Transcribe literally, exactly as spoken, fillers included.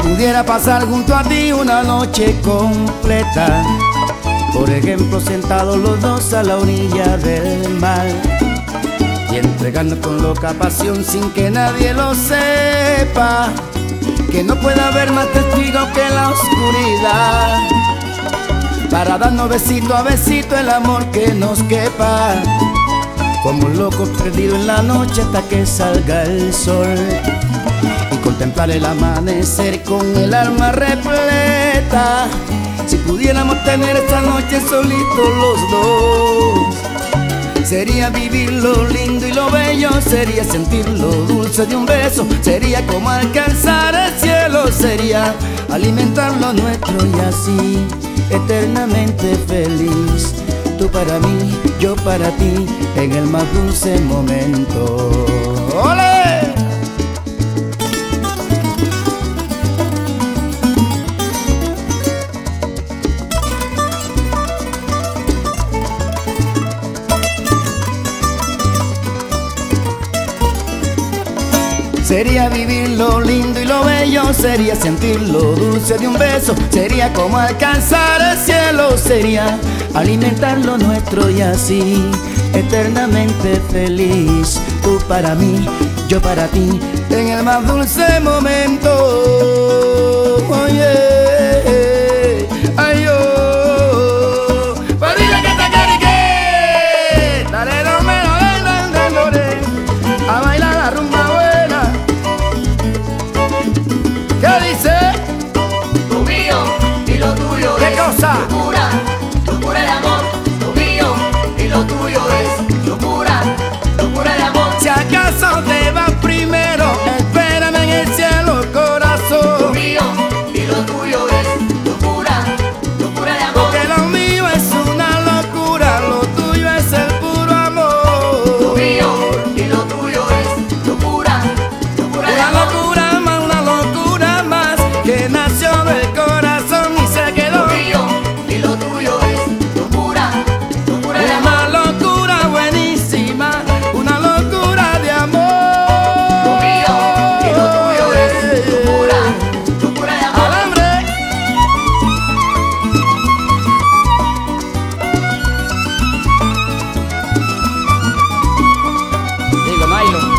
pudiera pasar junto a ti una noche completa, por ejemplo sentados los dos a la orilla del mar, y entregando con loca pasión sin que nadie lo sepa, que no pueda haber más testigos que la oscuridad, para darnos besito a besito el amor que nos quepa, como un loco perdido en la noche hasta que salga el sol, y contemplar el amanecer con el alma repleta. Si pudiéramos tener esta noche solitos los dos, sería vivir lo lindo y lo bello, sería sentir lo dulce de un beso, sería como alcanzar el cielo, sería alimentar lo nuestro y así eternamente feliz. Tú para mí, yo para ti, en el más dulce momento. ¡Ole! Sería vivir lo lindo y lo bello, sería sentir lo dulce de un beso, sería como alcanzar el cielo, sería alimentar lo nuestro y así eternamente feliz. Tú para mí, yo para ti, en el más dulce momento. Oye, ay, oh, pues dile que te quiere que dale, no me lo den, den, den, den, a bailar la rumba buena. ¿Qué dice? Lo mío y lo tuyo ¿Qué es cosa? locura, locura de amor. Lo mío y lo tuyo es locura, locura de amor. Si acaso te vas primero, espérame en el cielo, Lo corazón. mío y lo tuyo es locura, locura de amor. Porque lo mío es una locura, lo tuyo es el puro amor. Lo mío y lo tuyo es locura, locura de Una amor. locura más, una locura más, que nació del corazón y se Lo quedó. mío y lo tuyo es locura, locura de amor. Una locura buenísima, una locura de amor. Lo mío y lo tuyo es locura, locura de amor. Alambre. Digo, Nailo.